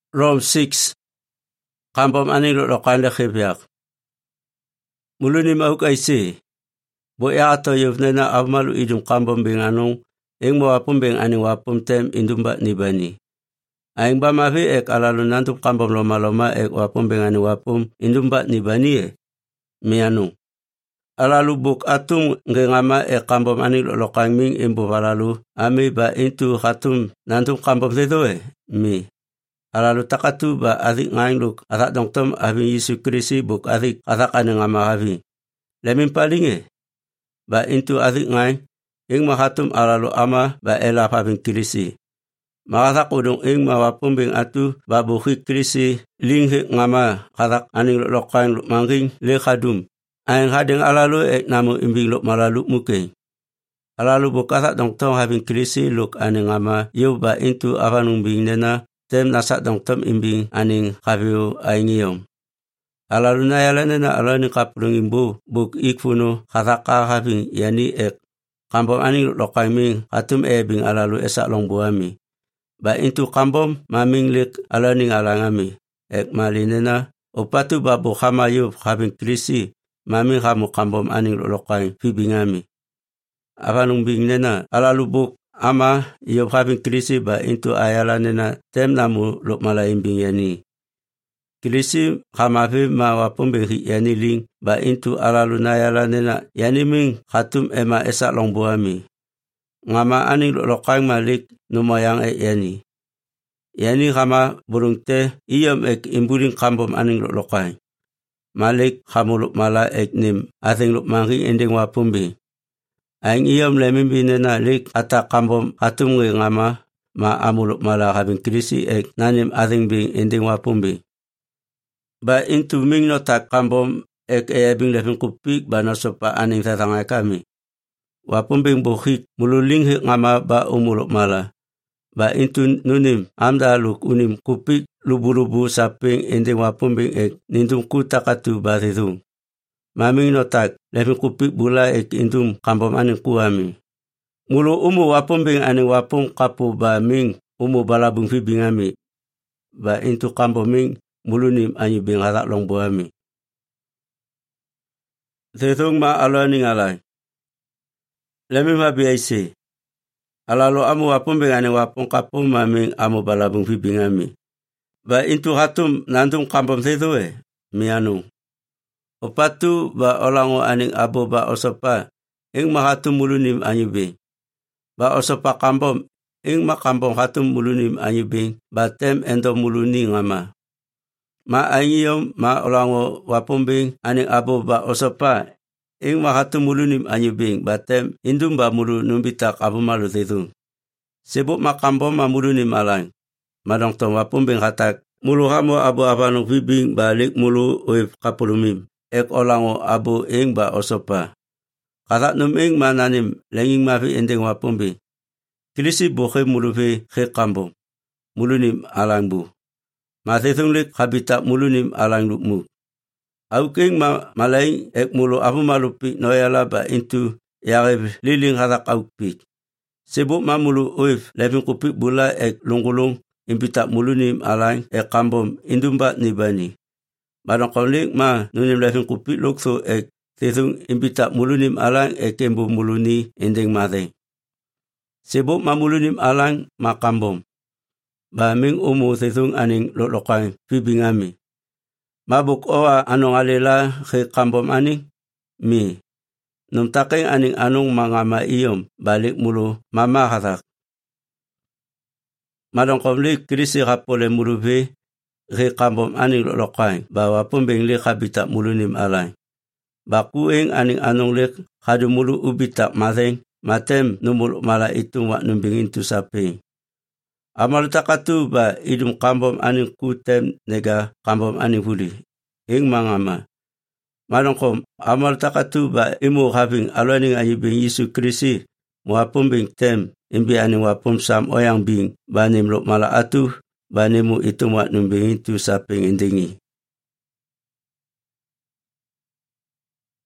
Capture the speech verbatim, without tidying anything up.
Rome six. Kambom aning lo lokan le khibyak. Muluni mau kaisi. Bo ya ato yuvnena avmalu idum kambom bing anong ing mo wapum bing aning wapum tem indumba nibani. Aing ba mavi ek alalu nantum kambom loma loma ek wapum bing aning wapum indumba nibani e. Mianong. Alalu buk atung ngengama ek kambom aning lo lokan ming imbu valalu ami ba intu khatum nantum kambom tedoe. Mi. Alalu takatu ba adik ngaing luk atak dongtom abing Yesu Krisi buk adik atak aneng ama abing. Lemin palinge. Ba intu adik ngaing ing mahatum alalu ama ba elap abing Krisi. Makatak udong ing mawapum bing atu ba bukhi Krisi linghe ngama katak aning lokain luk mangking le khadum. Aing hadeng alalu ek namu imbing luk malalu mukeng. Alalu buk atak dongtom abing Krisi luk aneng ama yu ba intu avanung bing nena tem nasak dong tem imbing aning kabiu aingiyom. Alalu na yalane na alani kapulung imbu buk ikfuno kataka kabing yani ek. Kambom aning lokai ming atum ebing alalu esak long buami. Ba intu kambom maming lik alani ngalangami. Ek malinena opatu babu khamayub kabing Krisi maming kamu kambom aning lokai fibingami. Avanung bing nena alalu buk ama iyo kabing Krisi ba intu ayala nena tem namu luk malaim bing yani. Krisi kamafi ma wapum bing yani ling ba intu alalu nayala nena yani ming khatum ema esak long buami. Ngama aning luk lokang malik numayang ek yani. Yani kama burung te iyom ek imbuling kambom aning luk lokang. Malik kamu luk mala ek nim ating luk mangking ending wapum bing. Aing iyom lemin binena lik ata kambom atum nge ngama ma amuluk mala kabing Krisi ek nanim ating bing ending wapum bing. Ba intu ming notak kambom ek eabing lefing kupik ba nasopa aning tatangay kami. Wapum bing bukhik mululing hik ngama ba umuluk mala. Ba intu nunim amda luk unim kupik lubu-lubu saping ending wapum bing ek nindung kutakatu ba titung. Maming notak lefing kupik bula ek indum kambom aning kuami. Mulu umu wapum bing aning wapum kapu ba ming umu balabung fi bingami. Ba intu kambom ming mulunim anyu bing hatak long buami. Tetung ma alo aning alay. Lemim habi aisi. Alalu amu wapum bing aning wapum kapu maming amu balabung fi bingami. Ba intu hatum nandung kambom tedoe. Mianung. Opatu ba olango aning abo ba osopa ing mahatum mulunim anyubing. Ba osopa kambom ing makambom hatum mulunim anyubing ba tem endo muluni ngama. Ma anyiyom ma olango wapumbing aning abo ba osopa ing mahatum mulunim anyubing ba tem indum ba mulu numbitak abu malu titung. Sebut makambom ma mulunim alang. Madong tong wapumbing hatak mulu hamo abo abanong bibing balik mulu uip kapulumim. Ek olango abu ing ba osopa. Katak num ing mananim lenging mafi ending wapumbi. Krisi bukhe mulufi ke kambom. Mulunim alangbu. Mathitung lik habitak mulunim alanglukmu. Au king ma malaing ek mulu abu malupi noyala ba intu yareb liling hatak aupik. Sebut ma mulu uif leving kupik bula ek lungkulung impitak mulunim alang ek kambom indumba nibani. Barang kaulik ma nunim lefing kupik lukso ek titung impitak mulunim alang ek kembu muluni ending mateng. Sebut ma mulunim alang ma kambom. Ba ming umu titung aning lokokang fibingami. Mabuk owa anong alela ke kambom aning? Mi. Num taking aning anong mga maiyom balik mulu mama hatak. Madang kaulik Krisi kapole mulubi ke kambom aning lokokang bawa pumbing lik habitak mulunim alay. Bakuing aning anong lik kadu mulu ubitak mateng matem numul mala itung wak numbingin tu saping. Amal takatu ba idum kambom aning kutem nega kambom aning huli. Ing mangama. Madongkom amal takatu ba imu having alwaning ayubing Yesu Krisi muapumbing tem imbi aning wapum sam oyang bing banim lok mala atu Banemu itu mak numbing itu saping indingi.